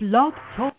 Blog Talk.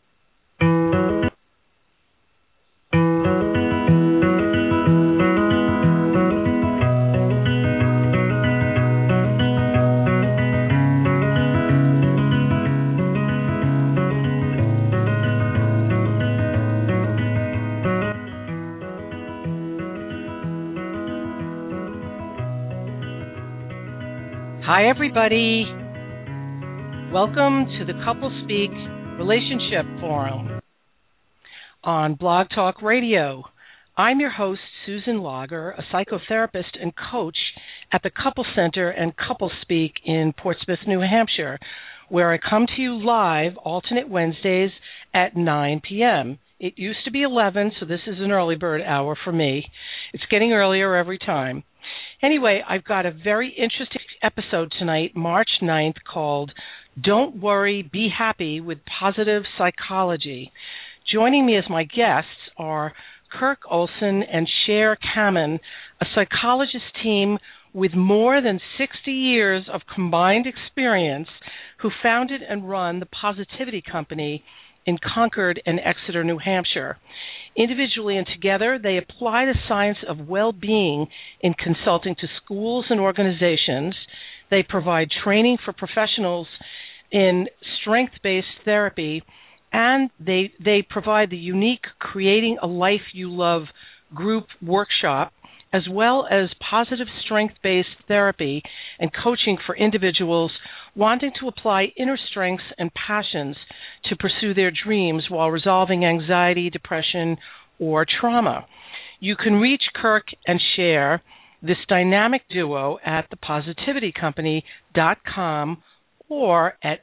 Hi, everybody. Welcome to the Couple Speak Relationship Forum on Blog Talk Radio. I'm your host, Susan Lager, a psychotherapist and coach at the Couple Center and Couple Speak in Portsmouth, New Hampshire, where I come to you live alternate Wednesdays at 9 p.m. It used to be 11, so this is an early bird hour for me. It's getting earlier every time. Anyway, I've got a very interesting episode tonight, March 9th, called Don't Worry, Be Happy with Positive Psychology. Joining me as my guests are Kirk Olson and Cher Kamen, a psychologist team with more than 60 years of combined experience who founded and run the Positivity Company in Concord and Exeter, New Hampshire. Individually and together, they apply the science of well-being in consulting to schools and organizations. They provide training for professionals in strength-based therapy, and they provide the unique Creating a Life You Love group workshop, as well as positive strength-based therapy and coaching for individuals wanting to apply inner strengths and passions to pursue their dreams while resolving anxiety, depression, or trauma. You can reach Kirk and Cher, this dynamic duo, at thepositivitycompany.com or at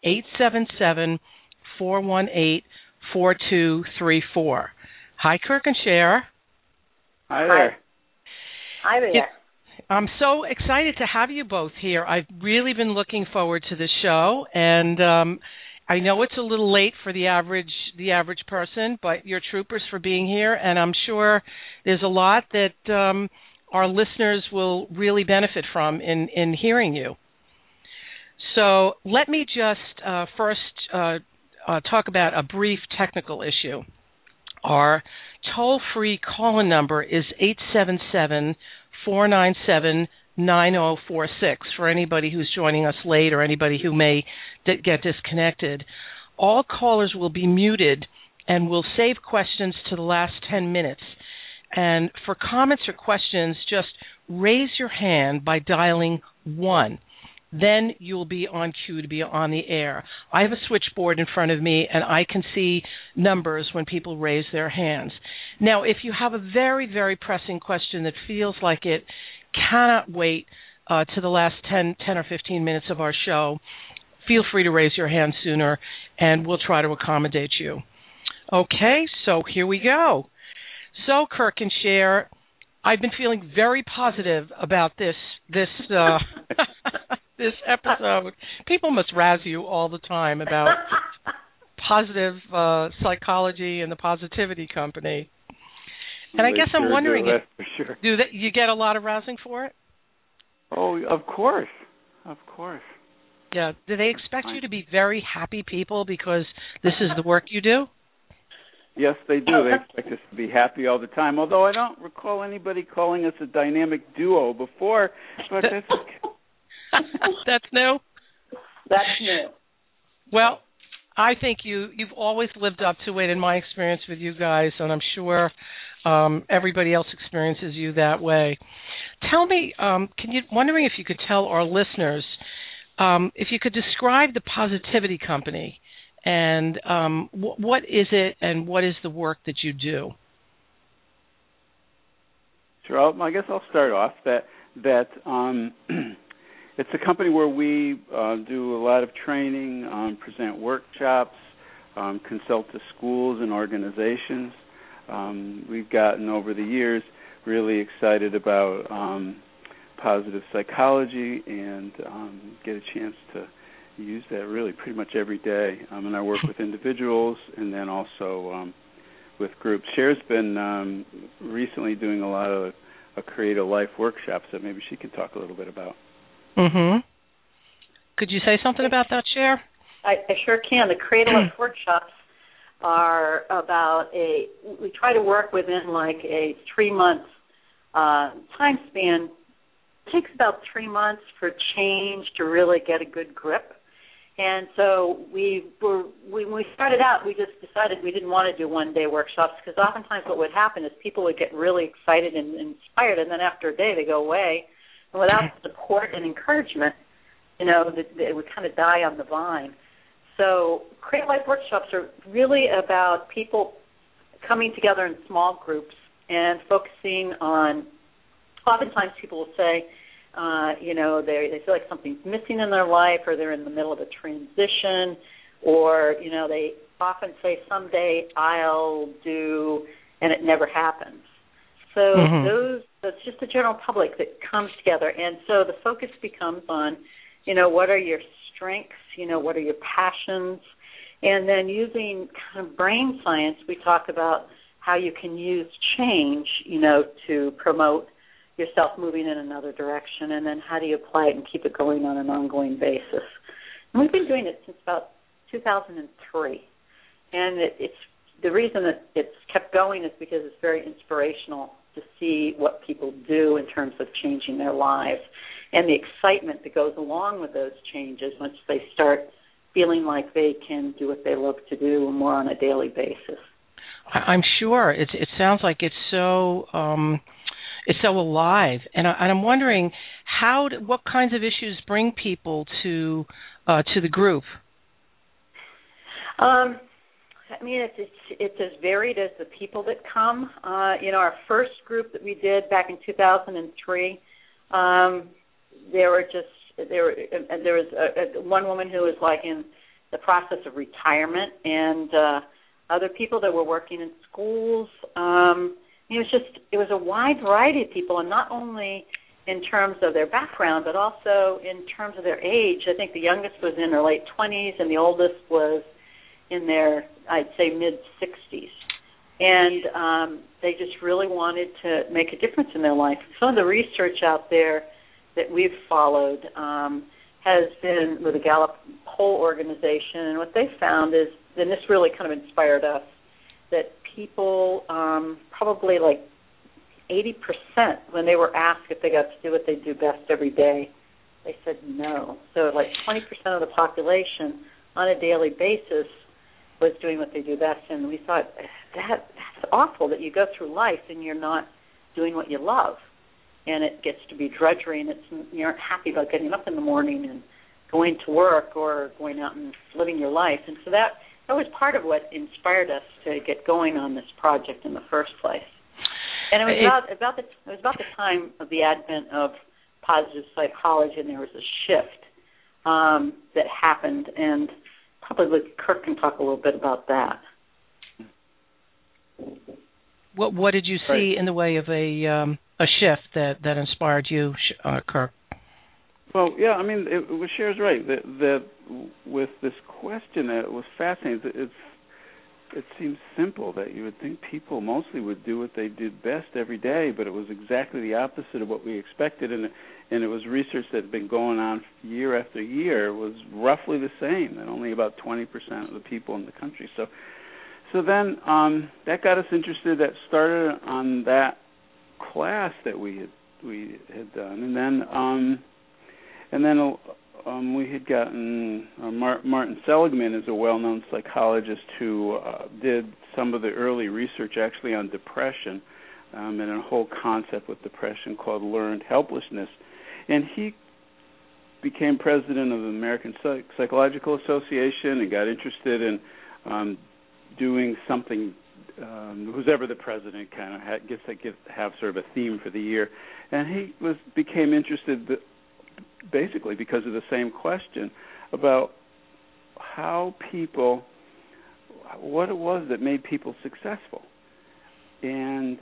877-418-4234. Hi, Kirk and Cher. Hi there. Hi there. I'm so excited to have you both here. I've really been looking forward to this show, and I know it's a little late for the average person, but you're troopers for being here, and I'm sure there's a lot that our listeners will really benefit from in hearing you. So let me just first talk about a brief technical issue. Our toll-free call-in number is 877-497-9046 for anybody who's joining us late or anybody who may get disconnected. All callers will be muted and will save questions to the last 10 minutes. And for comments or questions, just raise your hand by dialing 1. Then you'll be on cue to be on the air. I have a switchboard in front of me, and I can see numbers when people raise their hands. Now, if you have a very, very pressing question that feels like it cannot wait to the last 10 or 15 minutes of our show, feel free to raise your hand sooner, and we'll try to accommodate you. Okay, so here we go. So, Kirk and Cher, I've been feeling very positive about this this episode. People must razz you all the time about positive psychology and the Positivity Company. And I guess I'm wondering, do you get a lot of rousing for it? Oh, of course. Of course. Yeah. Do they expect you to be very happy people because this is the work you do? Yes, they do. They expect us to be happy all the time, although I don't recall anybody calling us a dynamic duo before, but that's okay. That's new? That's new. Well, I think you've always lived up to it in my experience with you guys, and I'm sure everybody else experiences you that way. Tell me, wondering if you could tell our listeners, if you could describe the Positivity Company and what is it and what is the work that you do? Sure. I guess I'll start off that it's a company where we do a lot of training, present workshops, consult to schools and organizations. We've gotten over the years really excited about positive psychology and get a chance to use that really pretty much every day. And I work with individuals and then also with groups. Cher's been recently doing a lot of Create a Life workshops that maybe she can talk a little bit about. Mm-hmm. Could you say something about that, Cher? I sure can. The Cradle Life workshops are we try to work within like a 3-month time span. It takes about 3 months for change to really get a good grip. And so when we started out, we just decided we didn't want to do one-day workshops because oftentimes what would happen is people would get really excited and inspired, and then after a day they go away. And without support and encouragement, it would kind of die on the vine. So Cradle Life workshops are really about people coming together in small groups and focusing on, oftentimes people will say, they feel like something's missing in their life, or they're in the middle of a transition, or, they often say, someday I'll do, and it never happens. So that's just the general public that comes together. And so the focus becomes on, what are your strengths, what are your passions, and then using kind of brain science, we talk about how you can use change, to promote yourself moving in another direction, and then how do you apply it and keep it going on an ongoing basis. And we've been doing it since about 2003, and it's the reason that it's kept going is because it's very inspirational to see what people do in terms of changing their lives and the excitement that goes along with those changes once they start feeling like they can do what they love to do more on a daily basis. I'm sure it sounds like it's so alive, and I'm wondering what kinds of issues bring people to the group. It's as varied as the people that come. Our first group that we did back in 2003, there was one woman who was like in the process of retirement, and other people that were working in schools. It was a wide variety of people, and not only in terms of their background, but also in terms of their age. I think the youngest was in her late 20s, and the oldest was in their, I'd say, mid-60s. And they just really wanted to make a difference in their life. Some of the research out there that we've followed has been with the Gallup Poll organization, and what they found is, and this really kind of inspired us, that people, probably like 80%, when they were asked if they got to do what they do best every day, they said no. So like 20% of the population on a daily basis was doing what they do best, and we thought, that's awful that you go through life and you're not doing what you love, and it gets to be drudgery, and you aren't happy about getting up in the morning and going to work or going out and living your life. And so that was part of what inspired us to get going on this project in the first place. And it was about the time of the advent of positive psychology, and there was a shift that happened, and probably Kirk can talk a little bit about that. What did you see in the way of a shift that inspired you, Kirk? Well, yeah, I mean, Cher's right. That with this question, it was fascinating. It seems simple that you would think people mostly would do what they did best every day, but it was exactly the opposite of what we expected, and it was research that had been going on year after year was roughly the same, and only about 20% of the people in the country. So then that got us interested. That started on that class that we had done, and then we had gotten Martin Seligman is a well-known psychologist who did some of the early research actually on depression and a whole concept with depression called learned helplessness. And he became president of the American Psychological Association and got interested in doing something. Who's ever the president kind of gets to have sort of a theme for the year. And he became interested basically because of the same question about what it was that made people successful. And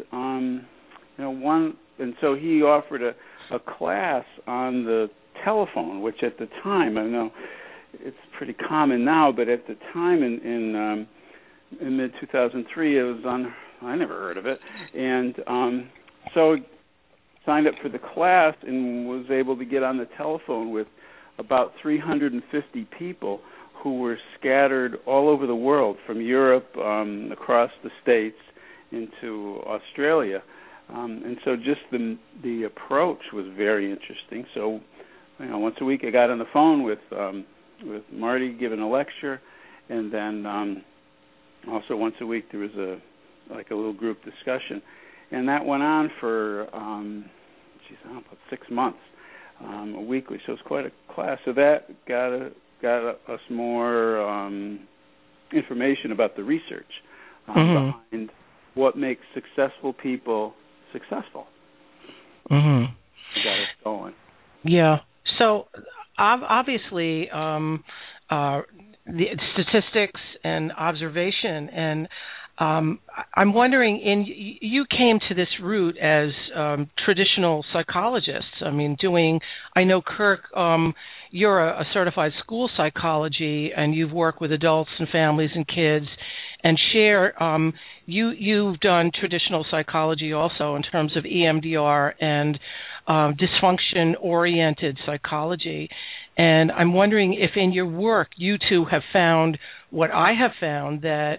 so he offered a class on the telephone, which at the time, I know it's pretty common now, but at the time in mid-2003, it was I never heard of it. And so signed up for the class and was able to get on the telephone with about 350 people who were scattered all over the world, from Europe across the states into Australia. And so just the approach was very interesting. So, once a week I got on the phone with Marty giving a lecture, and then also once a week there was a little group discussion, and that went on for about 6 months, weekly. So it was quite a class. So that got us more information about the research behind what makes successful people successful. Mm-hmm. Got us going. Yeah. So obviously, the statistics and observation, and I'm wondering, you came to this route as traditional psychologists. I mean, I know, Kirk, you're a certified school psychology, and you've worked with adults and families and kids. And Cher, you've done traditional psychology also in terms of EMDR and dysfunction-oriented psychology. And I'm wondering if in your work you two have found what I have found, that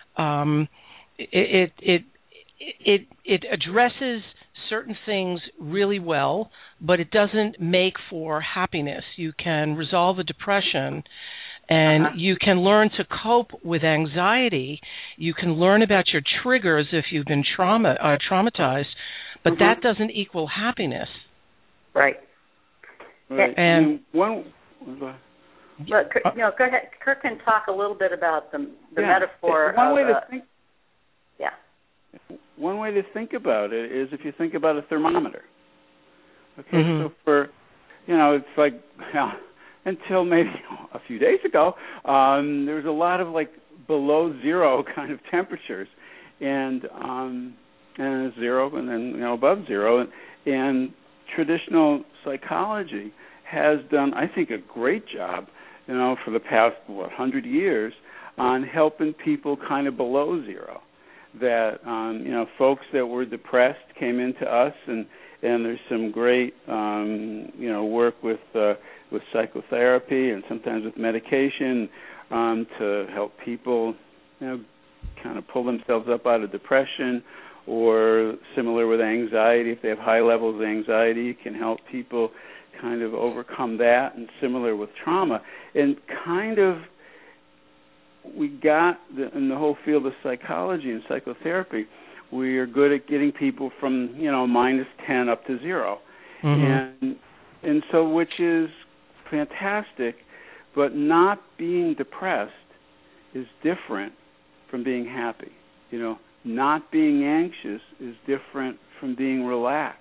it addresses certain things really well, but it doesn't make for happiness. You can resolve a depression, and you can learn to cope with anxiety. You can learn about your triggers if you've been traumatized, but that doesn't equal happiness. Right. And go ahead. Kirk can talk a little bit about the metaphor. One way to think about it is if you think about a thermometer. Okay, so for, it's like, until maybe a few days ago, there was a lot of below zero kind of temperatures, and zero, and then above zero, and traditional psychology has done, I think, a great job, for the past 100 years on helping people kind of below zero. That folks that were depressed came into us, and there's some great work with psychotherapy and sometimes with medication to help people kind of pull themselves up out of depression, or similar with anxiety. If they have high levels of anxiety, it can help people kind of overcome that, and similar with trauma. And kind of we got in the whole field of psychology and psychotherapy, we are good at getting people from -10 up to 0, and so, which is fantastic. But not being depressed is different from being happy. Not being anxious is different from being relaxed.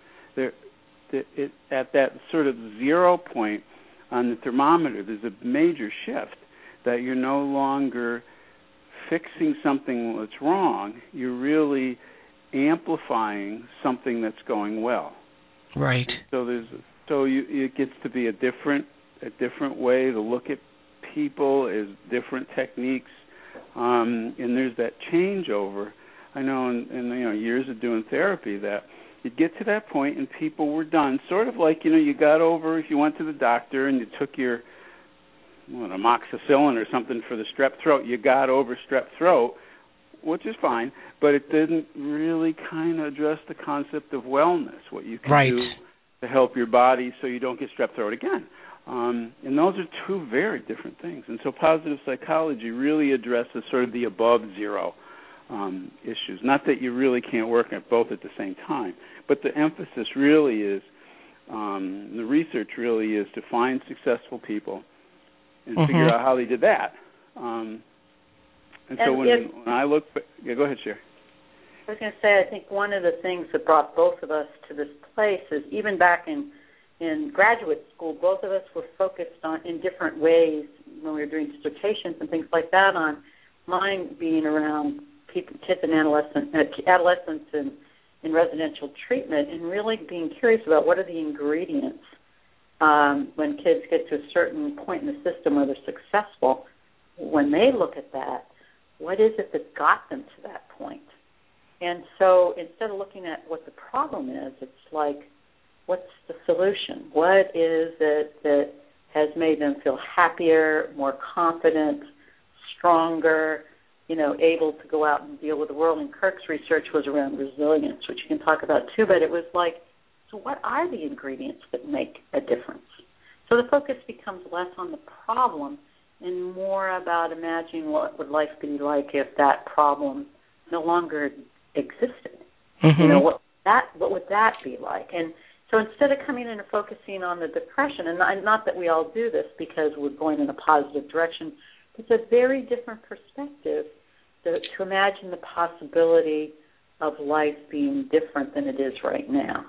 At that sort of 0 point on the thermometer, there's a major shift. That you're no longer fixing something that's wrong, you're really amplifying something that's going well. Right. So it gets to be a different way to look at people, is different techniques, and there's that changeover. I know in years of doing therapy that you'd get to that point and people were done. Sort of like you got over, if you went to the doctor and you took your amoxicillin or something for the strep throat, you got over strep throat, which is fine, but it didn't really kind of address the concept of wellness, what you can do to help your body so you don't get strep throat again. And those are two very different things. And so positive psychology really addresses sort of the above zero issues. Not that you really can't work at both at the same time, but the emphasis really is, the research really is to find successful people and figure out how they did that. And so when I look, go ahead, Cher. I was going to say, I think one of the things that brought both of us to this place is even back in graduate school, both of us were focused on in different ways when we were doing dissertations and things like that. On mine being around kids and adolescents in residential treatment, and really being curious about what are the ingredients when kids get to a certain point in the system where they're successful. When they look at that, what is it that got them to that point? And so instead of looking at what the problem is, it's like, what's the solution? What is it that has made them feel happier, more confident, stronger, able to go out and deal with the world. And Kirk's research was around resilience, which you can talk about too, but it was like, so what are the ingredients that make a difference? So the focus becomes less on the problem and more about imagining what would life be like if that problem no longer existed. Mm-hmm. What would that be like? And so instead of coming in and focusing on the depression, and not that we all do this because we're going in a positive direction, it's a very different perspective to imagine the possibility of life being different than it is right now.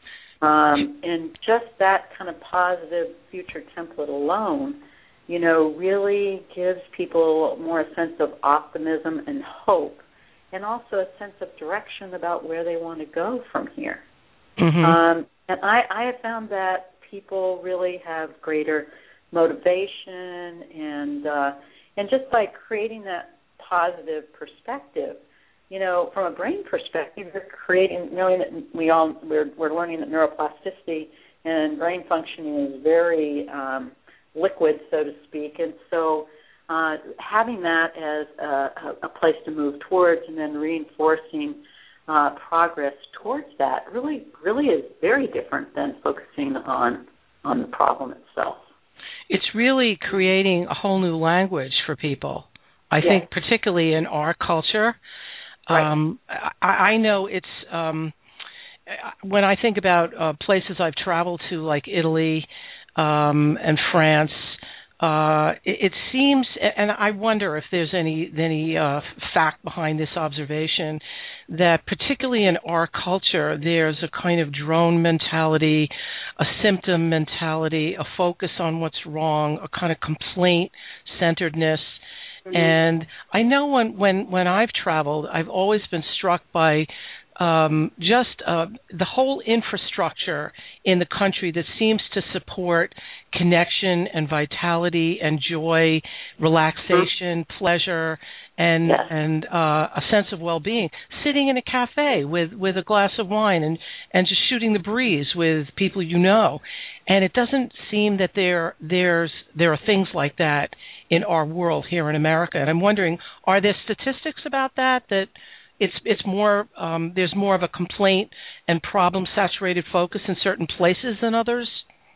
And just that kind of positive future template alone, really gives people more a sense of optimism and hope, and also a sense of direction about where they want to go from here. Mm-hmm. And I have found that people really have greater motivation, and just by creating that positive perspective, from a brain perspective, knowing that we're learning that neuroplasticity and brain functioning is very liquid, so to speak, and so having that as a place to move towards, and then reinforcing progress towards that really is very different than focusing on the problem itself. It's really creating a whole new language for people. I think particularly in our culture. Right. I know it's when I think about places I've traveled to, like Italy and France, it seems, and I wonder if there's any fact behind this observation, that particularly in our culture, there's a kind of drone mentality, a symptom mentality, a focus on what's wrong, a kind of complaint-centeredness. Mm-hmm. And I know when I've traveled, I've always been struck by the whole infrastructure in the country that seems to support connection and vitality and joy, relaxation, pleasure, and a sense of well-being. Sitting in a cafe with a glass of wine and just shooting the breeze with people you know. And it doesn't seem that there are things like that in our world here in America. And I'm wondering, are there statistics about that it's more there's more of a complaint and problem-saturated focus in certain places than others?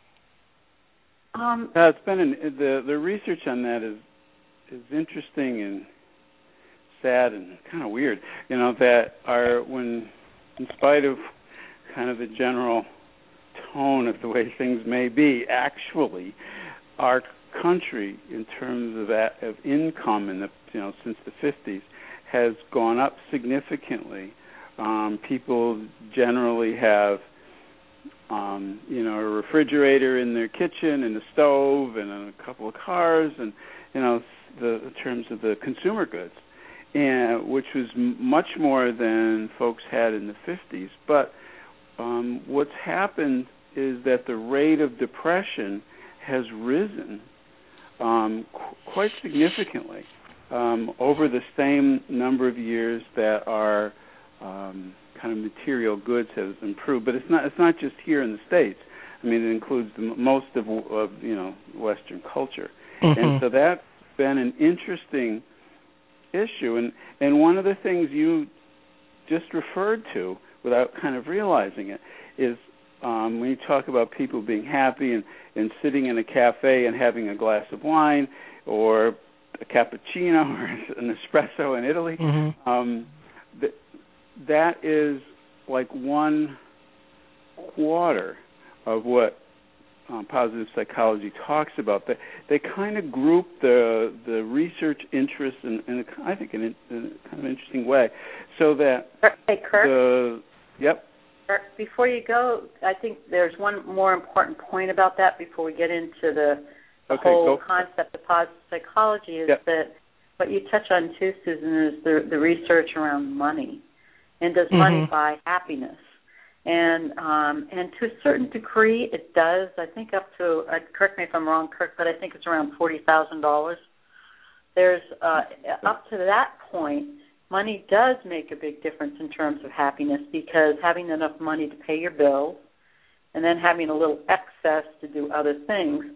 It's been the research on that is interesting and sad and kind of weird. When in spite of kind of the general tone of the way things may be, actually, our country, in terms of income in since the 50s, has gone up significantly. People generally have, a refrigerator in their kitchen and a stove and a couple of cars, and in terms of the consumer goods, and which was much more than folks had in the 50s. But what's happened is that the rate of depression has risen quite significantly over the same number of years that our kind of material goods has improved. But it's not just here in the States. I mean, it includes most of Western culture, mm-hmm. And so that's been an interesting issue. And one of the things you just referred to, without kind of realizing it, is when you talk about people being happy and sitting in a cafe and having a glass of wine or a cappuccino or an espresso in Italy, mm-hmm. That is like 1/4 of what positive psychology talks about. They kind of group the research interests in I think in a kind of interesting way, so that hey, Kirk. Yep. Before you go, I think there's one more important point about that before we get into the whole concept of positive psychology is that what you touch on too, Susan, is the research around money. And does mm-hmm. money buy happiness? And to a certain degree it does. I think up to, correct me if I'm wrong, Kirk, but I think it's around $40,000. There's up to that point, money does make a big difference in terms of happiness, because having enough money to pay your bills and then having a little excess to do other things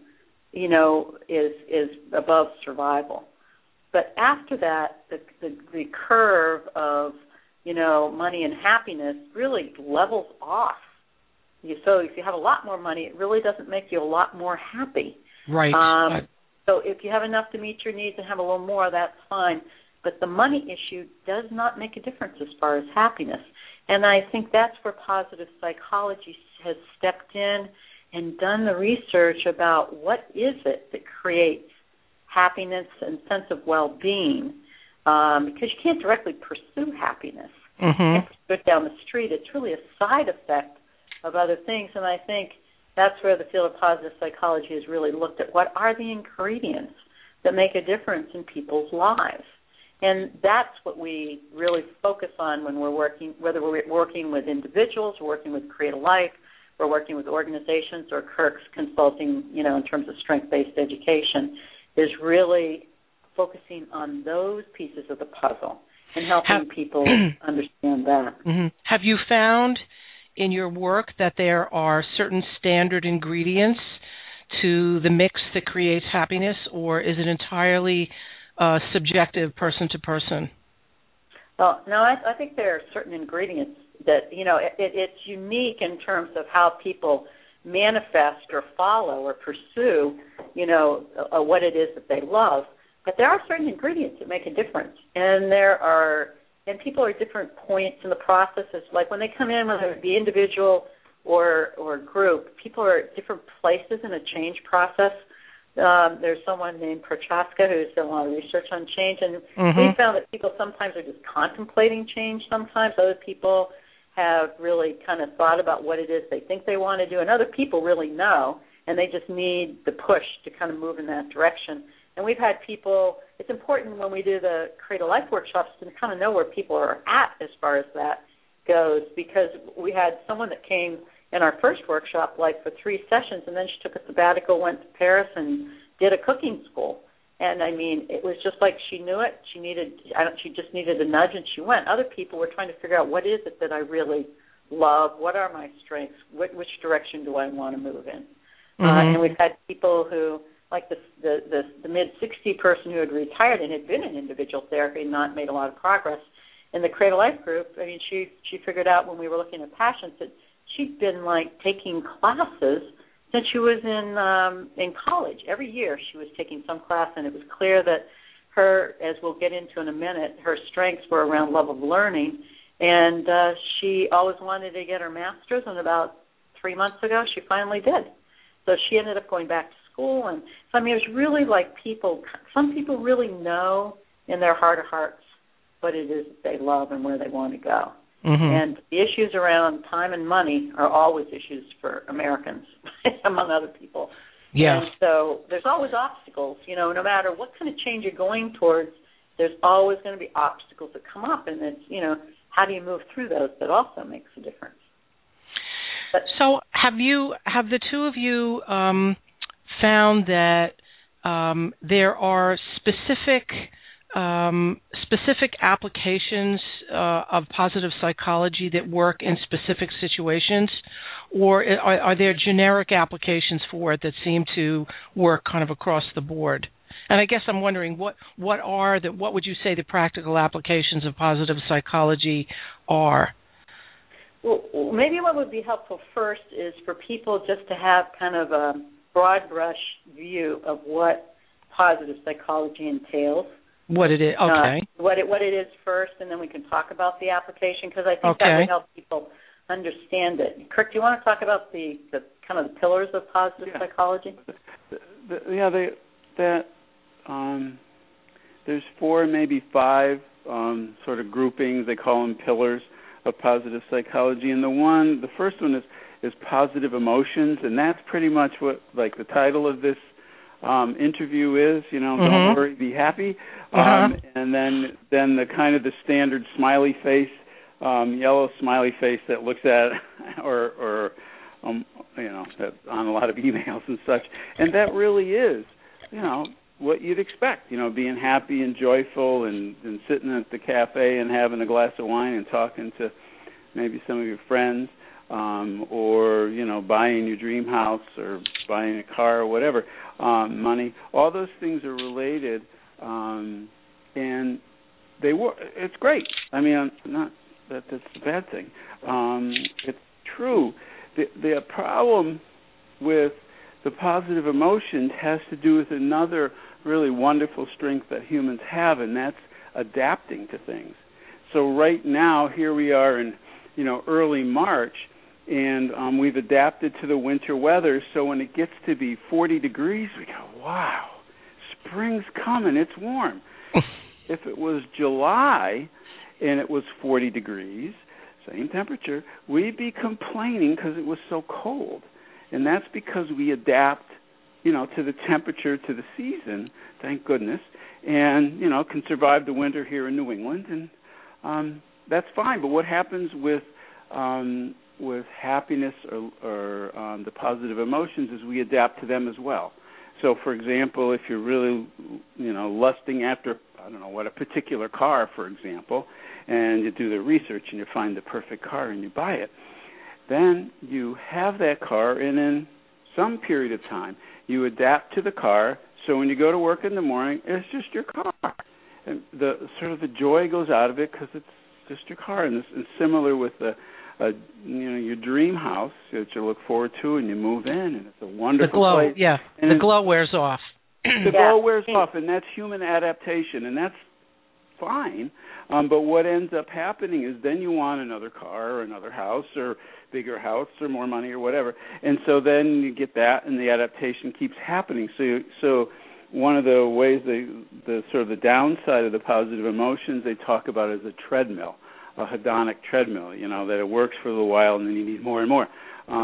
is above survival. But after that, the curve of, money and happiness really levels off. So if you have a lot more money, it really doesn't make you a lot more happy. Right. So if you have enough to meet your needs and have a little more, that's fine. But the money issue does not make a difference as far as happiness. And I think that's where positive psychology has stepped in and done the research about what is it that creates happiness and sense of well-being, because you can't directly pursue happiness. Mm-hmm. You can't pursue it down the street. It's really a side effect of other things, and I think that's where the field of positive psychology has really looked at what are the ingredients that make a difference in people's lives. And that's what we really focus on when we're working, whether we're working with individuals, we're working with Create a Life, we're working with organizations, or Kirk's consulting, in terms of strength-based education, is really focusing on those pieces of the puzzle and helping people understand that. Mm-hmm. Have you found in your work that there are certain standard ingredients to the mix that creates happiness, or is it entirely subjective person to person? Well, no, I think there are certain ingredients that, it's unique in terms of how people manifest or follow or pursue, what it is that they love. But there are certain ingredients that make a difference. And people are at different points in the processes. Like when they come in, whether it be individual or group, people are at different places in a change process. There's someone named Prochaska who's done a lot of research on change, and we found that people sometimes are just contemplating change sometimes. Other people have really kind of thought about what it is they think they want to do, and other people really know, and they just need the push to kind of move in that direction. And we've had people, it's important when we do the Create a Life workshops to kind of know where people are at as far as that goes, because we had someone that came in our first workshop like for 3 sessions, and then she took a sabbatical, went to Paris, and did a cooking school. And, I mean, it was just like she knew it. She just needed a nudge, and she went. Other people were trying to figure out what is it that I really love, what are my strengths, which direction do I want to move in. And we've had people who, like the mid-60 person who had retired and had been in individual therapy and not made a lot of progress. In the Create a Life group, I mean, she figured out when we were looking at passions that she'd been, like, taking classes since she was in college. Every year she was taking some class, and it was clear that her, as we'll get into in a minute, her strengths were around love of learning, and she always wanted to get her master's, and about 3 months ago she finally did. So she ended up going back to school, and so, I mean, it was really like some people really know in their heart of hearts what it is that they love and where they want to go. And the issues around time and money are always issues for Americans, among other people. Yeah. And so there's always obstacles, no matter what kind of change you're going towards, there's always going to be obstacles that come up, and it's, how do you move through those? That also makes a difference. But, so have the two of you found that there are specific applications of positive psychology that work in specific situations, or are there generic applications for it that seem to work kind of across the board? And I guess I'm wondering what would you say the practical applications of positive psychology are? Well, maybe what would be helpful first is for people just to have kind of a broad brush view of what positive psychology entails. What it is, okay. What it is first, and then we can talk about the application, because I think that would help people understand it. Kirk, do you want to talk about the kind of the pillars of positive psychology? There's 4, maybe 5 sort of groupings. They call them pillars of positive psychology, and the first one is positive emotions, and that's pretty much what, like, the title of this interview is, don't worry, be happy. And then the kind of the standard smiley face, yellow smiley face that looks at, or that's on a lot of emails and such. And that really is, what you'd expect, being happy and joyful and sitting at the cafe and having a glass of wine and talking to maybe some of your friends. or, buying your dream house or buying a car or whatever, money. All those things are related, and it's great. I mean, not that that's a bad thing. It's true. The problem with the positive emotions has to do with another really wonderful strength that humans have, and that's adapting to things. So right now, here we are in, early March, and we've adapted to the winter weather, so when it gets to be 40 degrees, we go, wow, spring's coming, it's warm. If it was July and it was 40 degrees, same temperature, we'd be complaining because it was so cold. And that's because we adapt, to the temperature, to the season, thank goodness, and, can survive the winter here in New England, and that's fine. But what happens with happiness or the positive emotions is we adapt to them as well. So, for example, if you're really, lusting after, a particular car, for example, and you do the research and you find the perfect car and you buy it, then you have that car, and in some period of time, you adapt to the car. So when you go to work in the morning, it's just your car, and the joy goes out of it because it's just your car. And it's similar with your dream house that you look forward to, and you move in, and it's a wonderful place. Yeah, and the glow wears off. The glow wears off, and that's human adaptation, and that's fine. But what ends up happening is then you want another car or another house or bigger house or more money or whatever. And so then you get that, and the adaptation keeps happening. So one of the ways the downside of the positive emotions they talk about is a treadmill, a hedonic treadmill, that it works for a little while and then you need more and more.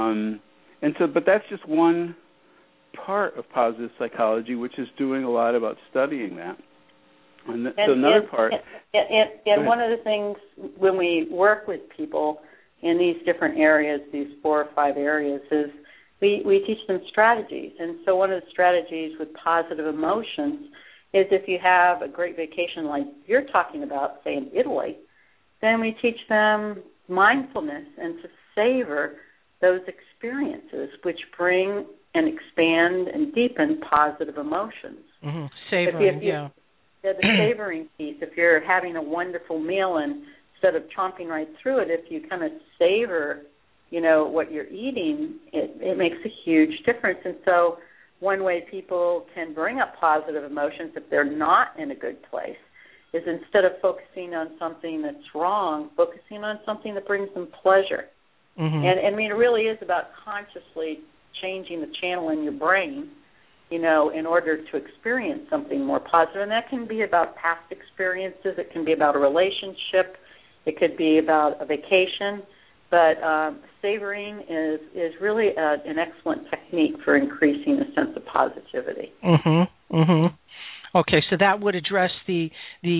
But that's just one part of positive psychology, which is doing a lot about studying that. And another part. And one of the things when we work with people in these different areas, these 4 or 5 areas, is we teach them strategies. And so one of the strategies with positive emotions is if you have a great vacation like you're talking about, say in Italy, then we teach them mindfulness and to savor those experiences which bring and expand and deepen positive emotions. Mm-hmm. Savoring, Yeah, the savoring piece. If you're having a wonderful meal and instead of chomping right through it, if you kind of savor, what you're eating, it makes a huge difference. And so one way people can bring up positive emotions if they're not in a good place is instead of focusing on something that's wrong, focusing on something that brings them pleasure. Mm-hmm. And it really is about consciously changing the channel in your brain, in order to experience something more positive. And that can be about past experiences. It can be about a relationship. It could be about a vacation. But savoring is really an excellent technique for increasing a sense of positivity. Mm-hmm. Mm-hmm. Okay, so that would address the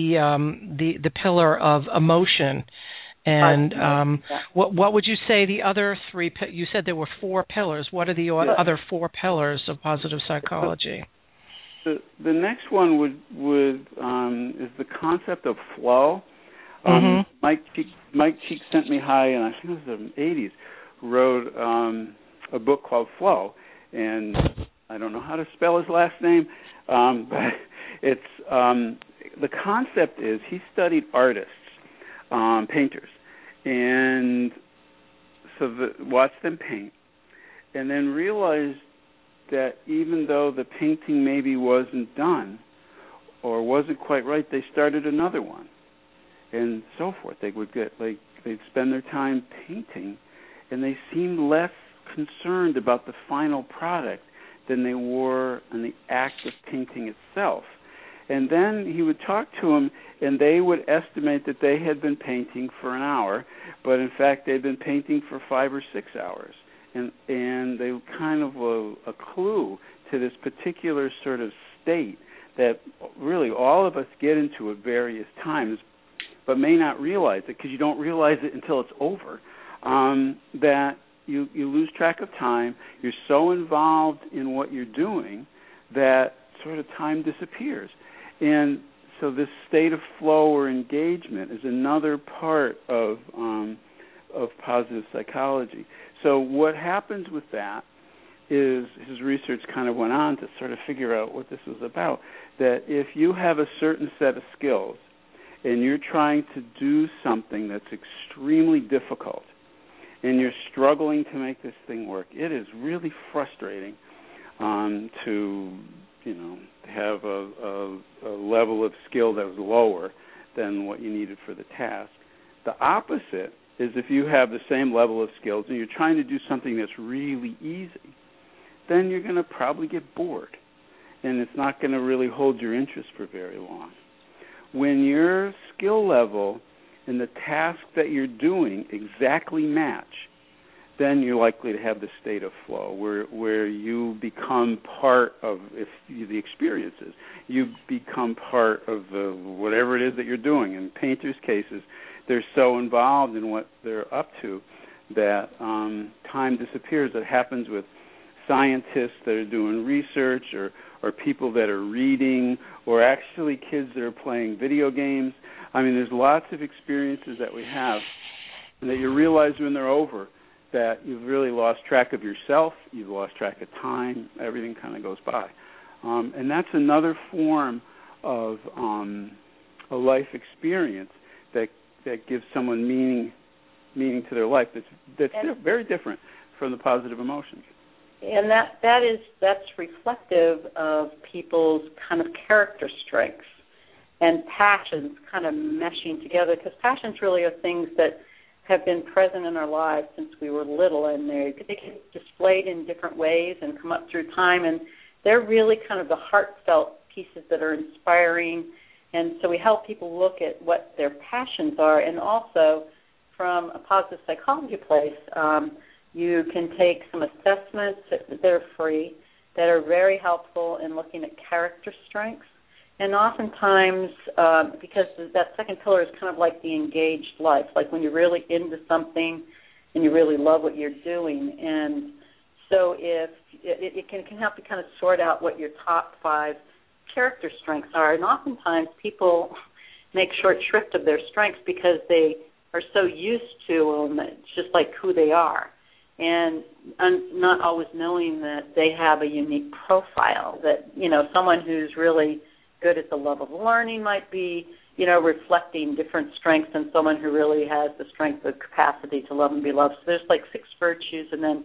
pillar of emotion. And what would you say the other 3? You said there were 4 pillars. What are the other 4 pillars of positive psychology? The next one is the concept of flow. Mm-hmm. Mike Cheek Sent Me High, and I think it was in the 80s, wrote a book called Flow, and I don't know how to spell his last name, but it's the concept is he studied artists, painters, and so watched them paint, and then realized that even though the painting maybe wasn't done or wasn't quite right, they started another one, and so forth. They'd spend their time painting, and they seemed less concerned about the final product than they were in the act of painting itself. And then he would talk to them, and they would estimate that they had been painting for an hour, but in fact they'd been painting for 5 or 6 hours. And they were kind of a clue to this particular sort of state that really all of us get into at various times, but may not realize it because you don't realize it until it's over, that you lose track of time. You're so involved in what you're doing that sort of time disappears. And so this state of flow or engagement is another part of positive psychology. So what happens with that is his research kind of went on to sort of figure out what this was about, that if you have a certain set of skills and you're trying to do something that's extremely difficult and you're struggling to make this thing work, it is really frustrating to have a level of skill that was lower than what you needed for the task. The opposite is if you have the same level of skills and you're trying to do something that's really easy, then you're going to probably get bored, and it's not going to really hold your interest for very long. When your skill level and the task that you're doing exactly match, then you're likely to have the state of flow where you become part of, if the experience is, you become part of whatever it is that you're doing. In painters' cases, they're so involved in what they're up to that time disappears. That happens with scientists that are doing research or people that are reading, or actually kids that are playing video games. I mean, there's lots of experiences that we have that you realize when they're over that you've really lost track of yourself, you've lost track of time, everything kind of goes by. And that's another form of a life experience that gives someone meaning to their life that's very different from the positive emotions. And that's reflective of people's kind of character strengths and passions kind of meshing together, because passions really are things that have been present in our lives since we were little, and they get displayed in different ways and come up through time, and they're really kind of the heartfelt pieces that are inspiring. And so we help people look at what their passions are, and also from a positive psychology place, you can take some assessments that are free that are very helpful in looking at character strengths. And oftentimes, because that second pillar is kind of like the engaged life, like when you're really into something and you really love what you're doing. And so if it can help you kind of sort out what your top 5 character strengths are. And oftentimes people make short shrift of their strengths because they are so used to them, it's just like who they are, and not always knowing that they have a unique profile, that, someone who's really good at the love of learning might be, reflecting different strengths than someone who really has the strength of capacity to love and be loved. So there's like 6 virtues and then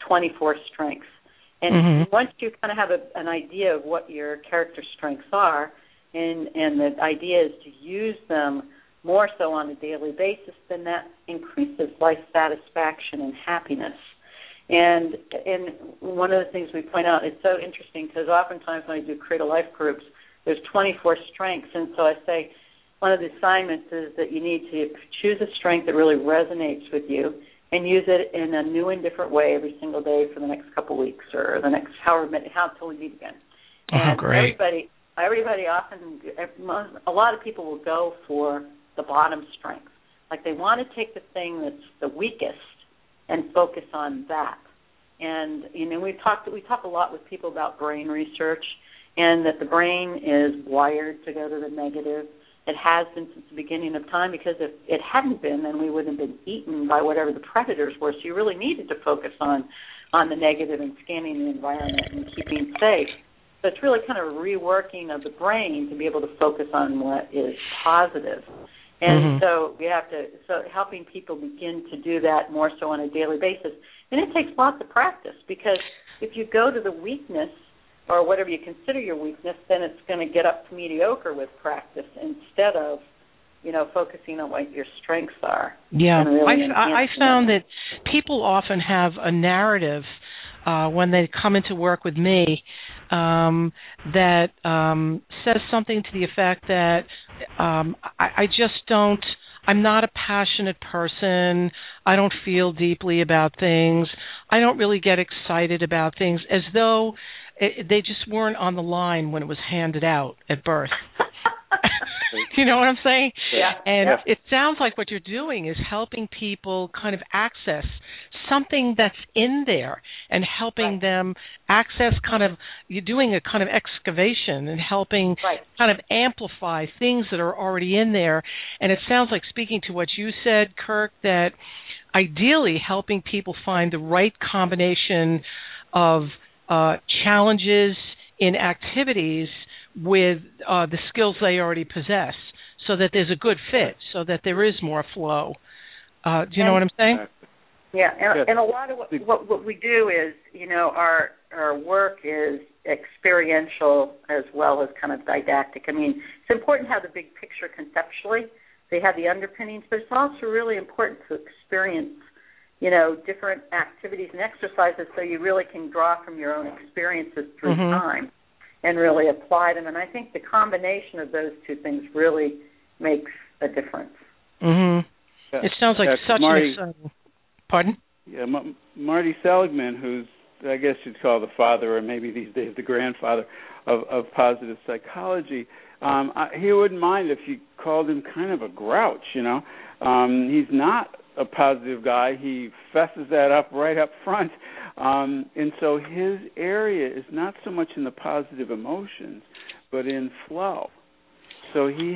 24 strengths. And once you kind of have an idea of what your character strengths are, and the idea is to use them more so on a daily basis, then that increases life satisfaction and happiness. And one of the things we point out, it's so interesting because oftentimes when I do Create a Life groups, there's 24 strengths, and so I say one of the assignments is that you need to choose a strength that really resonates with you and use it in a new and different way every single day for the next couple of weeks or the next how until we meet again. And great. Everybody often, a lot of people will go for the bottom strength. Like they want to take the thing that's the weakest and focus on that. And we talk a lot with people about brain research, and that the brain is wired to go to the negative. It has been since the beginning of time, because if it hadn't been, then we wouldn't have been eaten by whatever the predators were. So you really needed to focus on the negative and scanning the environment and keeping safe. So it's really kind of reworking of the brain to be able to focus on what is positive. And so helping people begin to do that more so on a daily basis. And it takes lots of practice, because if you go to the weakness or whatever you consider your weakness, then it's going to get up to mediocre with practice instead of, focusing on what your strengths are. Yeah, really I found that people often have a narrative when they come into work with me that says something to the effect that I'm not a passionate person. I don't feel deeply about things. I don't really get excited about things, as though they just weren't on the line when it was handed out at birth. You know what I'm saying? Yeah. And it sounds like what you're doing is helping people kind of access something that's in there and helping them access you're doing a kind of excavation and helping kind of amplify things that are already in there. And it sounds like, speaking to what you said, Kirk, that ideally helping people find the right combination of challenges in activities with the skills they already possess, so that there's a good fit, so that there is more flow. Do you know what I'm saying? Yeah, and a lot of what we do is, our work is experiential as well as kind of didactic. I mean, it's important to have the big picture conceptually. They have the underpinnings, but it's also really important to experience, different activities and exercises so you really can draw from your own experiences through time and really apply them. And I think the combination of those two things really makes a difference. Mm-hmm. It sounds like such an exciting... Pardon? Yeah, Marty Seligman, who's, I guess you'd call the father, or maybe these days the grandfather of positive psychology, he wouldn't mind if you called him kind of a grouch, He's not a positive guy. He fesses that up right up front. And so his area is not so much in the positive emotions, but in flow. So he's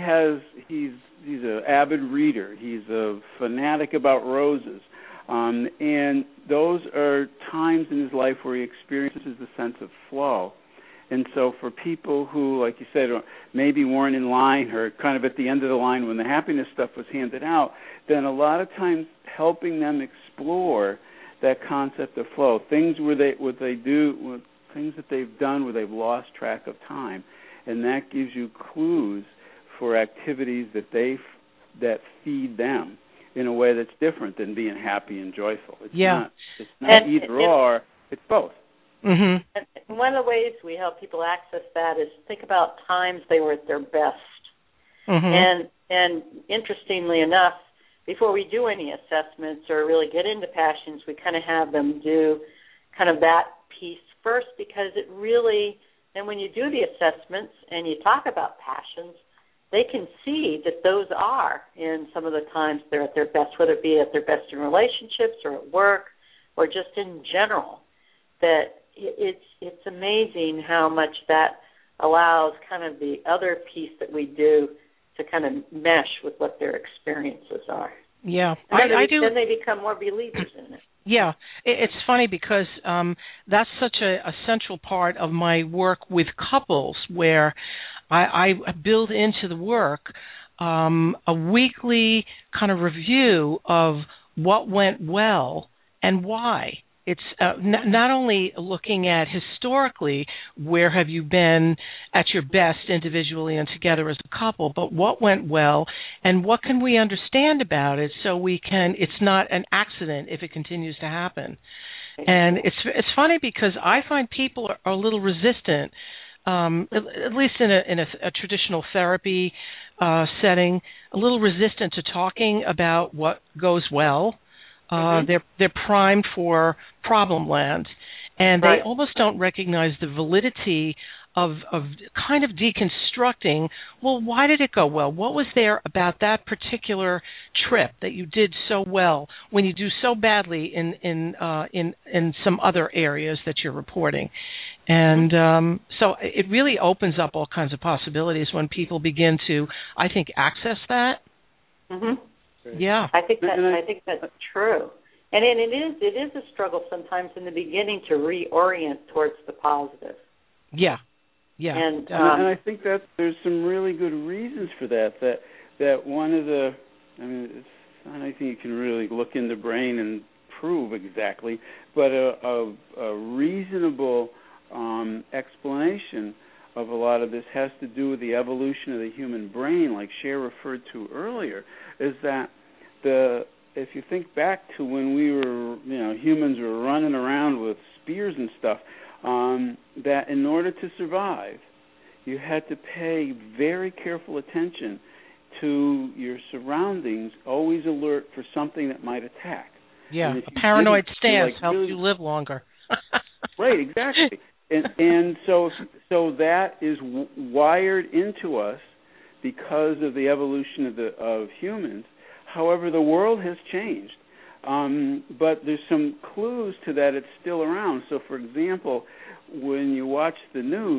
an avid reader. He's a fanatic about roses. And those are times in his life where he experiences the sense of flow. And so for people who, like you said, maybe weren't in line or kind of at the end of the line when the happiness stuff was handed out, then a lot of times helping them explore that concept of flow, things things that they've done where they've lost track of time, and that gives you clues for activities that feed them in a way that's different than being happy and joyful. It's not either or, it's both. Mm-hmm. And one of the ways we help people access that is think about times they were at their best. Mm-hmm. And interestingly enough, before we do any assessments or really get into passions, we kind of have them do kind of that piece first, because it really, and when you do the assessments and you talk about passions, they can see that those are in some of the times they're at their best, whether it be at their best in relationships or at work or just in general, that it's amazing how much that allows kind of the other piece that we do to kind of mesh with what their experiences are. Yeah, I do. Then they become more believers in it. Yeah, it's funny because that's such a central part of my work with couples, where I build into the work a weekly kind of review of what went well and why. It's not only looking at historically where have you been at your best individually and together as a couple, but what went well and what can we understand about it so it's not an accident if it continues to happen. And it's funny because I find people are a little resistant, at least in a traditional therapy setting, a little resistant to talking about what goes well. They're primed for problem land, and they almost don't recognize the validity of kind of deconstructing, well, why did it go well? What was there about that particular trip that you did so well when you do so badly in some other areas that you're reporting? And so it really opens up all kinds of possibilities when people begin to, I think, access that. Mm-hmm. Yeah, I think that's true, and it is a struggle sometimes in the beginning to reorient towards the positive. Yeah. And I think that there's some really good reasons for that. That one of the, it's not anything you can really look in the brain and prove exactly, but a reasonable explanation of a lot of this has to do with the evolution of the human brain, like Cher referred to earlier, is that if you think back to when we were, humans were running around with spears and stuff, that in order to survive, you had to pay very careful attention to your surroundings, always alert for something that might attack. Yeah, a paranoid stance helps you live longer. Right, exactly. And so that is wired into us because of the evolution of humans. However, the world has changed, but there's some clues to that it's still around. So, for example, when you watch the news,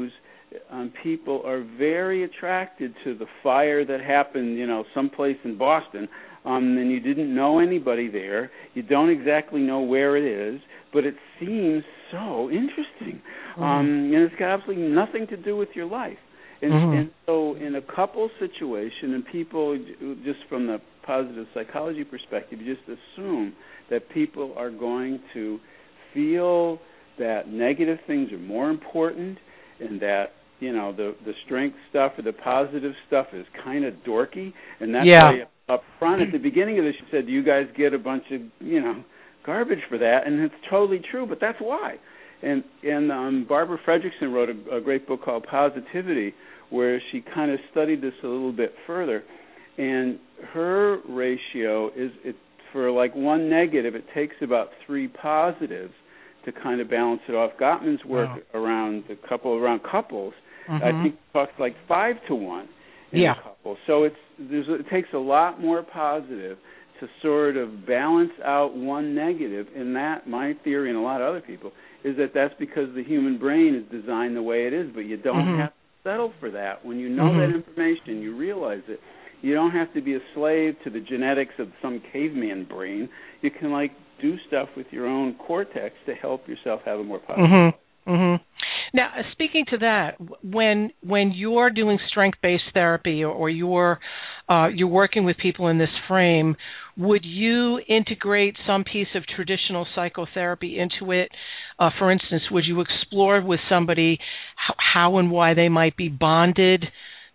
people are very attracted to the fire that happened, someplace in Boston, and you didn't know anybody there. You don't exactly know where it is, but it seems so interesting. And it's got absolutely nothing to do with your life. And so in a couple situation, and people, just from the positive psychology perspective, you just assume that people are going to feel that negative things are more important, and that the strength stuff or the positive stuff is kind of dorky, and that's why up front at the beginning of this you said, you guys get a bunch of garbage for that, and it's totally true, but that's why. And Barbara Fredrickson wrote a great book called Positivity, where she kind of studied this a little bit further, and her ratio is for like one negative, it takes about 3 positives to kind of balance it off. Gottman's work around couples, I think talks like 5 to 1 in a couple. So it takes a lot more positive to sort of balance out one negative. And that, my theory and a lot of other people, is that's because the human brain is designed the way it is, but you don't have to settle for that. When you know that information, you realize it. You don't have to be a slave to the genetics of some caveman brain. You can do stuff with your own cortex to help yourself have a more positive life. Now, speaking to that, when you're doing strength-based therapy or you're working with people in this frame, would you integrate some piece of traditional psychotherapy into it? For instance, would you explore with somebody how and why they might be bonded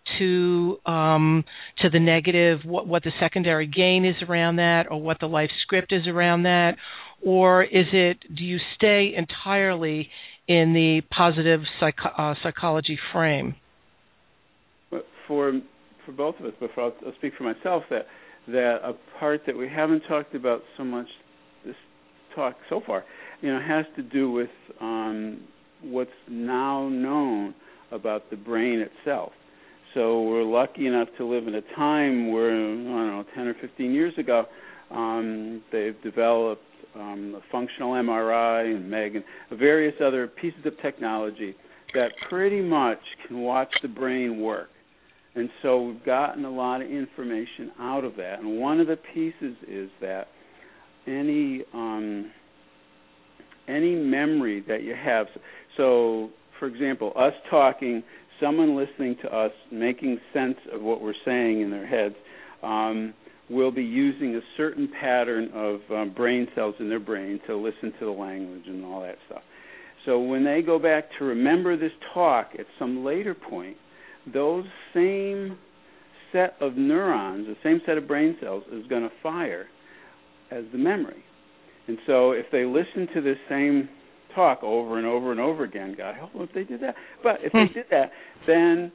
to the negative, what the secondary gain is around that, or what the life script is around that, or do you stay entirely in the positive psychology frame? For both of us, but I'll speak for myself, that a part that we haven't talked about so much this talk so far, has to do with what's now known about the brain itself. So we're lucky enough to live in a time where, 10 or 15 years ago, they've developed a functional MRI and MEG and various other pieces of technology that pretty much can watch the brain work. And so we've gotten a lot of information out of that. And one of the pieces is that any memory that you have, so for example, us talking, someone listening to us, making sense of what we're saying in their heads, will be using a certain pattern of brain cells in their brain to listen to the language and all that stuff. So when they go back to remember this talk at some later point, those same set of neurons, the same set of brain cells, is going to fire as the memory. And so if they listen to this same talk over and over and over again, God help them if they did that. But if they did that, then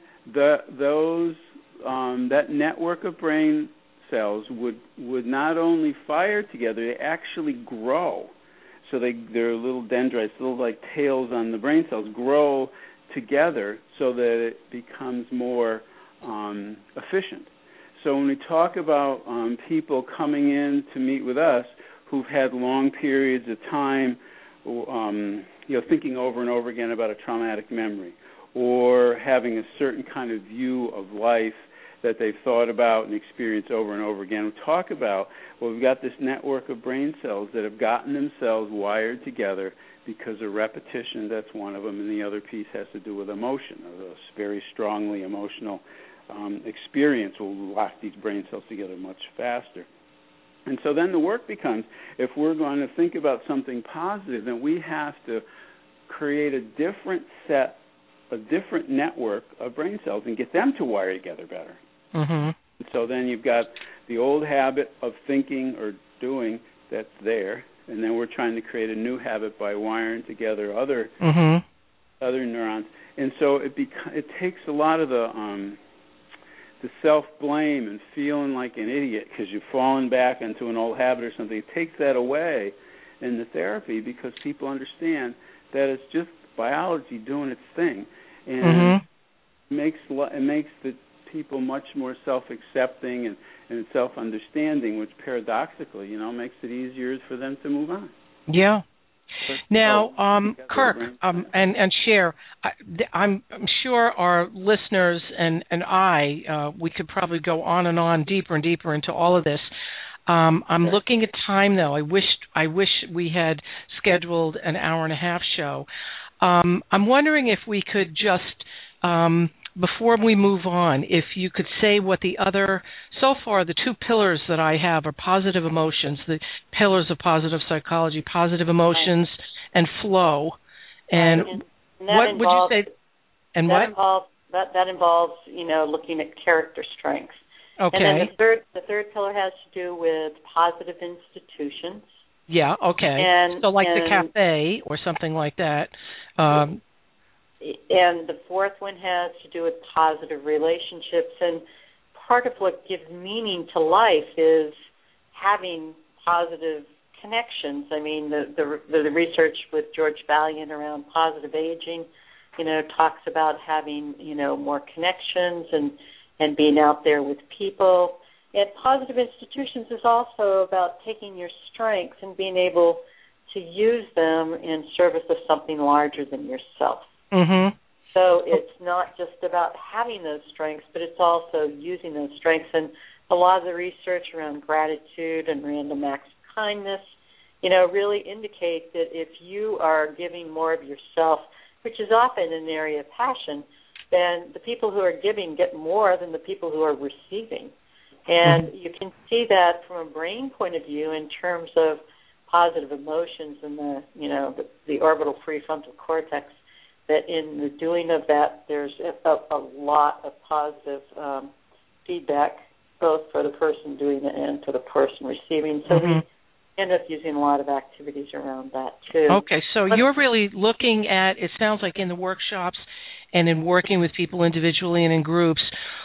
that network of brain cells would not only fire together, they actually grow. So they're little dendrites, little like tails on the brain cells, grow together so that it becomes more efficient. So when we talk about people coming in to meet with us who've had long periods of time thinking over and over again about a traumatic memory, or having a certain kind of view of life that they've thought about and experienced over and over again. We talk about, we've got this network of brain cells that have gotten themselves wired together because of repetition. That's one of them, and the other piece has to do with emotion. A very strongly emotional experience will lock these brain cells together much faster. And so then the work becomes, if we're going to think about something positive, then we have to create a different network of brain cells and get them to wire together better. So then you've got the old habit of thinking or doing that's there, and then we're trying to create a new habit by wiring together other neurons. And so it takes a lot of the self-blame and feeling like an idiot because you've fallen back into an old habit or something. It takes that away in the therapy because people understand that it's just biology doing its thing, and it makes the people much more self-accepting and self-understanding, which paradoxically, makes it easier for them to move on. Yeah. Now, Kirk, and Cher, I'm sure our listeners and I, we could probably go on and on, deeper and deeper into all of this. I'm looking at time, though. I wish we had scheduled an hour and a half show. I'm wondering if we could just, before we move on, if you could say what the other, so far the two pillars that I have are positive emotions, the pillars of positive psychology, positive emotions and flow. And what would you say? And what? That involves, looking at character strengths. Okay. And then the third pillar has to do with positive institutions. Yeah, okay. So like the cafe or something like that. And the fourth one has to do with positive relationships. And part of what gives meaning to life is having positive connections. I mean, the research with George Valiant around positive aging, talks about having, more connections and being out there with people. And positive institutions is also about taking your strengths and being able to use them in service of something larger than yourself. Mm-hmm. So it's not just about having those strengths, but it's also using those strengths. And a lot of the research around gratitude and random acts of kindness, really indicate that if you are giving more of yourself, which is often an area of passion, then the people who are giving get more than the people who are receiving. And you can see that from a brain point of view in terms of positive emotions and the orbital prefrontal cortex, that in the doing of that, there's a lot of positive feedback, both for the person doing it and for the person receiving. So we end up using a lot of activities around that, too. Okay, so you're really looking at, it sounds like in the workshops and in working with people individually and in groups,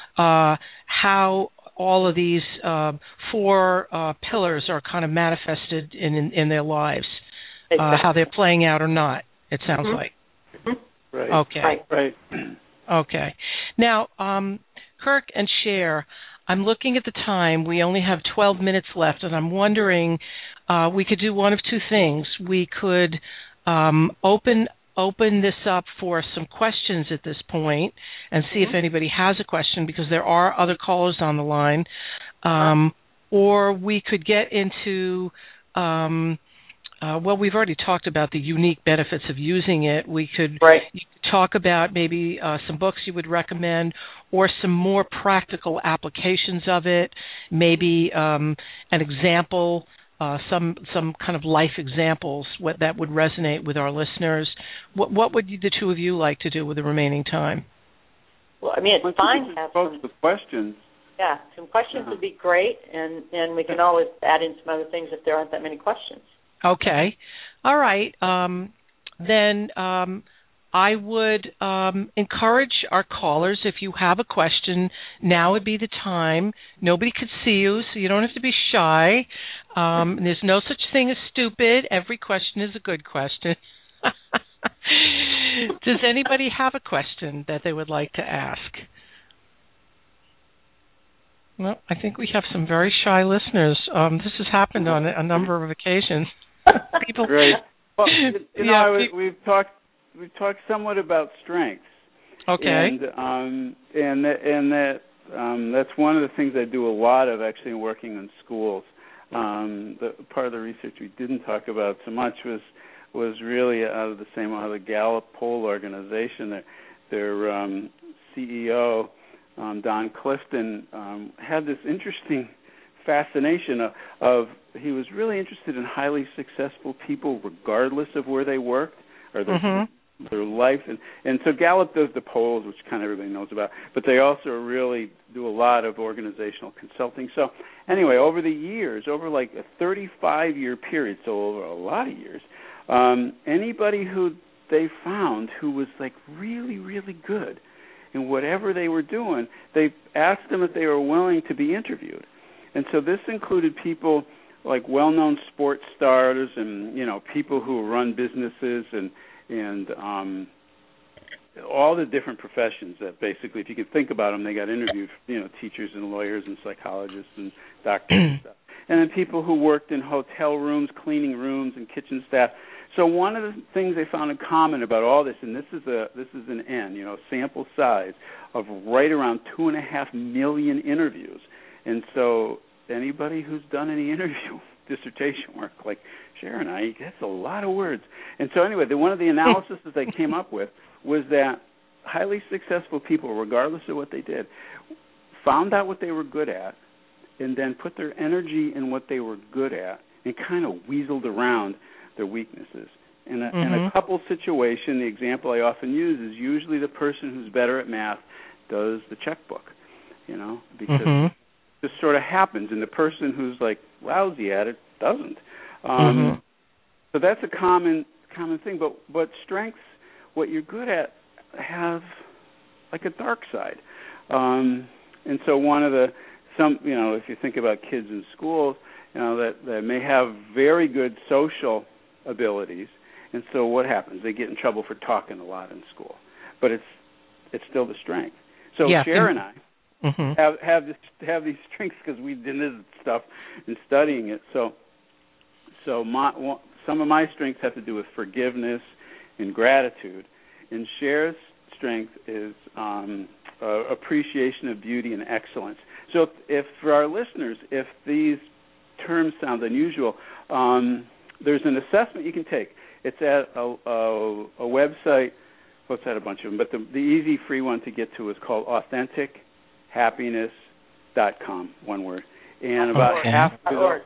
how all of these four pillars are kind of manifested in their lives, how they're playing out or not, it sounds like. Right. Okay. Right. Okay. Now, Kirk and Cher, I'm looking at the time. We only have 12 minutes left, and I'm wondering, we could do one of two things. We could open this up for some questions at this point and see if anybody has a question, because there are other callers on the line. Or we could get into, we've already talked about the unique benefits of using it. We could talk about maybe some books you would recommend or some more practical applications of it, maybe an example, some kind of life examples that would resonate with our listeners. What would the two of you like to do with the remaining time? Well, I mean, it's fine to have some questions. Yeah, some questions would be great, and we can always add in some other things if there aren't that many questions. Okay. All right. Then I would encourage our callers, if you have a question, now would be the time. Nobody could see you, so you don't have to be shy. There's no such thing as stupid. Every question is a good question. Does anybody have a question that they would like to ask? Well, I think we have some very shy listeners. This has happened on a number of occasions. People, great. Well, we've talked somewhat about strengths. Okay. And that's one of the things I do a lot of, actually, in working in schools. The part of the research we didn't talk about so much was really out of the Gallup poll organization. Their CEO, Don Clifton, had this interesting fascination of he was really interested in highly successful people regardless of where they worked or their life. And so Gallup does the polls, which kind of everybody knows about, but they also really do a lot of organizational consulting. So anyway, over the years, over like a 35-year period, so over a lot of years, anybody who they found who was like really, really good in whatever they were doing, they asked them if they were willing to be interviewed. And so this included people like well-known sports stars and, people who run businesses and all the different professions that basically, if you could think about them, they got interviewed, teachers and lawyers and psychologists and doctors and stuff. and then people who worked in hotel rooms, cleaning rooms, and kitchen staff. So one of the things they found in common about all this, and this is an N, sample size of right around 2.5 million interviews. And so anybody who's done any interview dissertation work, like Cher and I, that's a lot of words. And so anyway, one of the analyses that they came up with was that highly successful people, regardless of what they did, found out what they were good at and then put their energy in what they were good at and kind of weaseled around their weaknesses. In a couple situation, the example I often use is usually the person who's better at math does the checkbook, because it just sort of happens, and the person who's like lousy at it doesn't. So that's a common thing. But strengths, what you're good at, have like a dark side. And so if you think about kids in schools, that may have very good social abilities, and so what happens? They get in trouble for talking a lot in school, but it's still the strength. So Cher and I have these strengths because we did this stuff and studying it. So some of my strengths have to do with forgiveness and gratitude, and Cher's strength is appreciation of beauty and excellence. So if for our listeners, if these terms sound unusual, there's an assessment you can take. It's at a website. Well, it's at a bunch of them, but the easy free one to get to is called AuthenticHappiness.com, one word. And about half of .org.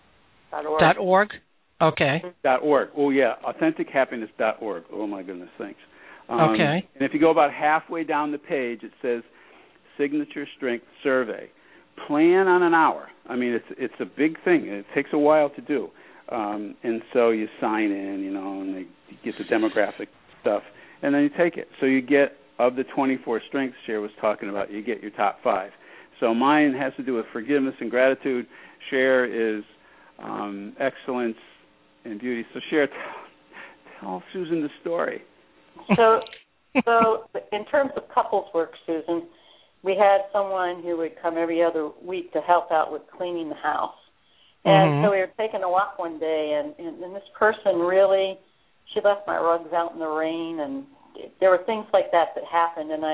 .org? Okay. .org. Oh, yeah, AuthenticHappiness.org. Oh, my goodness, thanks. Okay. And if you go about halfway down the page, it says Signature Strength Survey. Plan on an hour. I mean, it's a big thing. It takes a while to do. And so you sign in, and you get the demographic stuff, and then you take it. So you get, of the 24 strengths Cher was talking about, you get your top 5. So mine has to do with forgiveness and gratitude. Cher is excellence and beauty. So Cher, tell Susan the story. So in terms of couples work, Susan, we had someone who would come every other week to help out with cleaning the house. And so we were taking a walk one day, and this person really, she left my rugs out in the rain, and there were things like that happened. And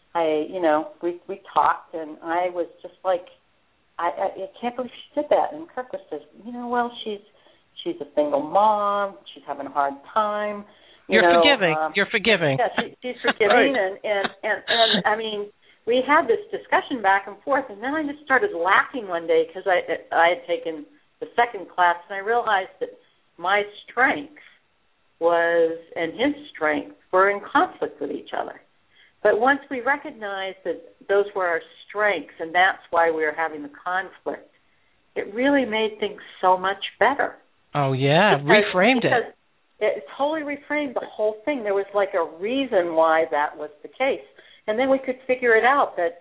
we talked, and I was just like, I can't believe she did that. And Kirk says, well, she's a single mom, she's having a hard time. You're forgiving. Yeah, she's forgiving, and I mean, we had this discussion back and forth, and then I just started laughing one day because I had taken the second class, and I realized that my strength and his strength were in conflict with each other. But once we recognized that those were our strengths, and that's why we were having the conflict, it really made things so much better. Oh, yeah, reframed it. It totally reframed the whole thing. There was like a reason why that was the case. And then we could figure it out that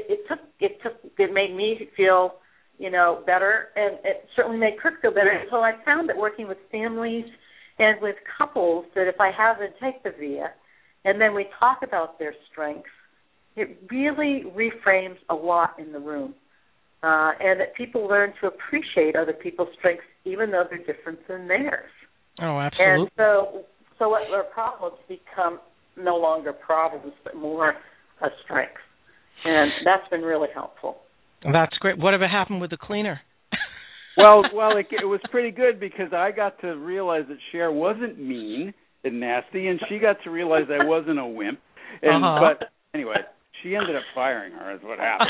it made me feel, better, and it certainly made Kirk feel better. And so I found that working with families and with couples, that if I have them take the VIA and then we talk about their strengths, it really reframes a lot in the room. And that people learn to appreciate other people's strengths even though they're different than theirs. Oh, absolutely. And so what our problems become no longer problems, but more a strength. And that's been really helpful. That's great. Whatever happened with the cleaner? Well, it was pretty good because I got to realize that Cher wasn't mean and nasty, and she got to realize I wasn't a wimp. And But anyway, she ended up firing her is what happened.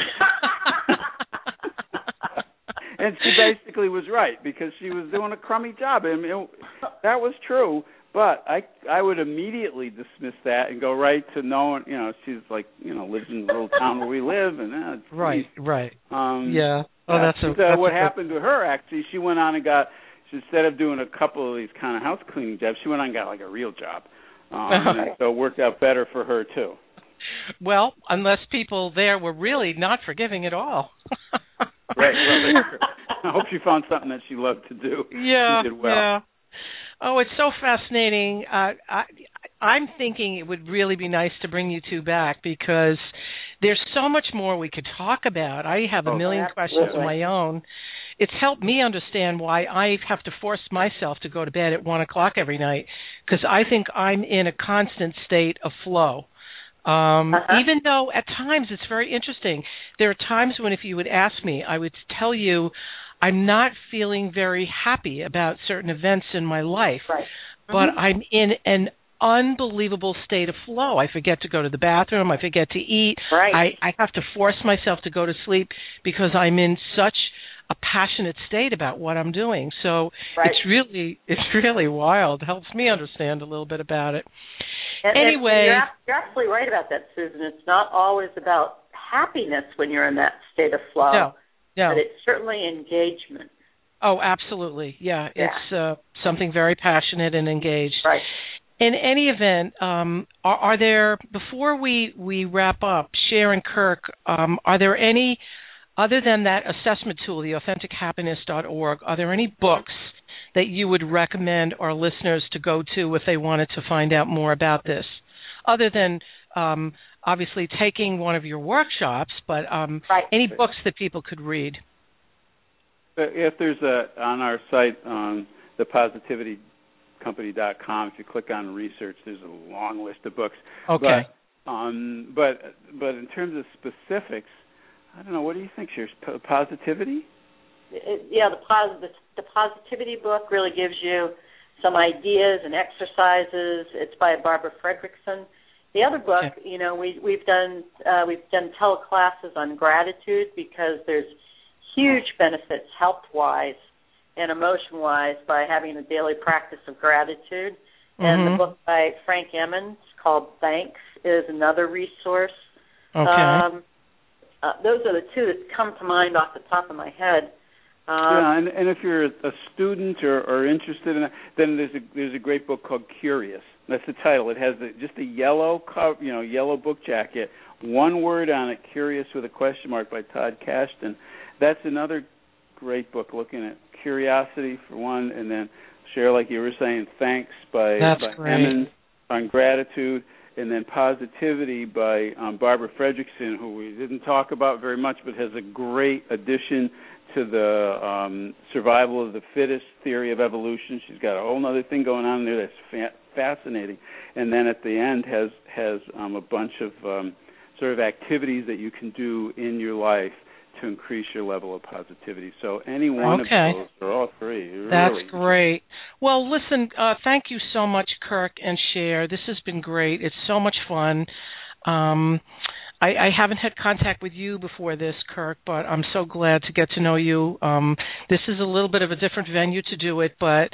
And she basically was right because she was doing a crummy job. I mean, that was true, but I would immediately dismiss that and go right to knowing, she's like, lives in the little town where we live, and right. Yeah. Oh, what happened to her actually? She went on and instead of doing a couple of these kind of house cleaning jobs, she went on and got like a real job. And so it worked out better for her too. Well, unless people there were really not forgiving at all. Right. Well, I hope she found something that she loved to do. Yeah. She did well. Yeah. Oh, it's so fascinating. I'm thinking it would really be nice to bring you two back because there's so much more we could talk about. I have a million questions of my own. it's helped me understand why I have to force myself to go to bed at 1 o'clock every night, because I think I'm in a constant state of flow. Even though at times it's very interesting. There are times when if you would ask me, I would tell you I'm not feeling very happy about certain events in my life, but I'm in an unbelievable state of flow. I forget to go to the bathroom. I forget to eat. I have to force myself to go to sleep because I'm in such a passionate state about what I'm doing. So it's really wild. It helps me understand a little bit about it. Anyway, you're absolutely right about that, Susan. It's not always about happiness when you're in that state of flow. No. But it's certainly engagement. Oh, absolutely. Yeah. It's something very passionate and engaged. Right. In any event, are there, before we wrap up, Cher and Kirk, are there any, other than that assessment tool, the AuthenticHappiness.org, are there any books that you would recommend our listeners to go to if they wanted to find out more about this? Other than obviously taking one of your workshops, but any books that people could read? If there's on our site, thepositivitycompany.com, if you click on research, there's a long list of books. Okay. But in terms of specifics, I don't know. What do you think, Cher? Positivity? The Positivity book really gives you some ideas and exercises. It's by Barbara Fredrickson. The other book, we've done teleclasses on gratitude because there's huge benefits health-wise and emotion-wise by having a daily practice of gratitude. And the book by Frank Emmons called Thanks is another resource. Okay. Those are the two that come to mind off the top of my head. And if you're a student or interested in it, then there's a great book called Curious. That's the title. It has just a yellow cover, yellow book jacket, one word on it, Curious with a question mark, by Todd Kashdan. That's another great book looking at curiosity for one, and then Cher, like you were saying, Thanks by Emmons on gratitude, and then Positivity by Barbara Fredrickson, who we didn't talk about very much, but has a great addition to the survival of the fittest theory of evolution. She's got a whole other thing going on there that's fascinating. And then at the end has a bunch of sort of activities that you can do in your life to increase your level of positivity. So any one of those, or all three. That's really great. Well, listen, thank you so much, Kirk and Cher. This has been great. It's so much fun. I haven't had contact with you before this, Kirk, but I'm so glad to get to know you. This is a little bit of a different venue to do it, but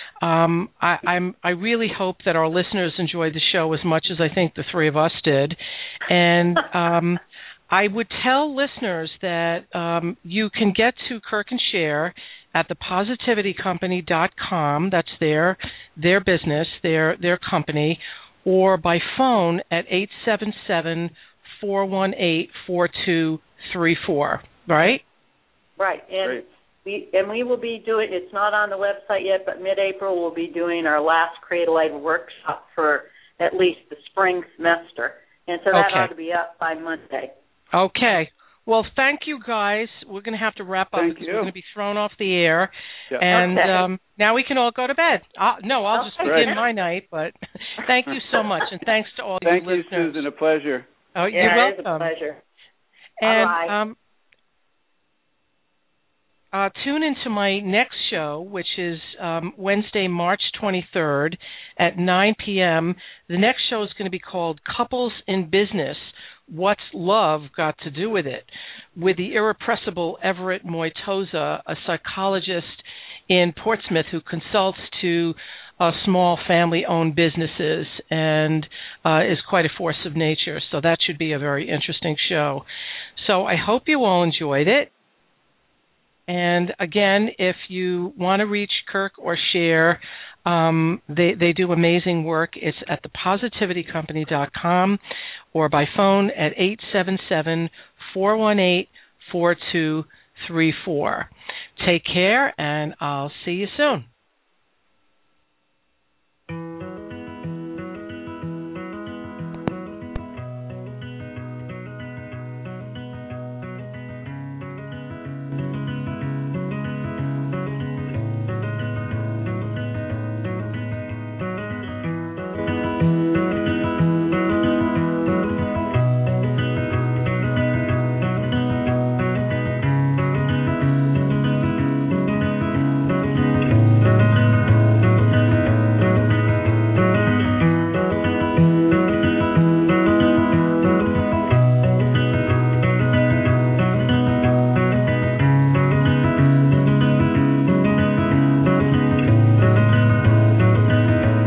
I really hope that our listeners enjoyed the show as much as I think the three of us did. And I would tell listeners that you can get to Kirk and Cher at thepositivitycompany.com. That's their business, their company, or by phone at 877-418-4234, right? Right. And we will be doing, it's not on the website yet, but mid-April we'll be doing our last Create a Life workshop for at least the spring semester. And so that ought to be up by Monday. Okay. Well, thank you, guys. We're going to have to wrap up because we're going to be thrown off the air. Yeah. And now we can all go to bed. I'll just begin my night, but thank you so much. And thanks to all you listeners. Thank you, Susan. A pleasure. Oh, you're welcome. It's a pleasure. And tune into my next show, which is Wednesday, March 23rd at 9 p.m. The next show is going to be called Couples in Business. What's Love Got to Do with It? With the irrepressible Everett Moitoza, a psychologist in Portsmouth who consults to small family-owned businesses and is quite a force of nature. So that should be a very interesting show. So I hope you all enjoyed it. And again, if you want to reach Kirk or Cher, they do amazing work. It's at thepositivitycompany.com or by phone at 877-418-4234. Take care, and I'll see you soon.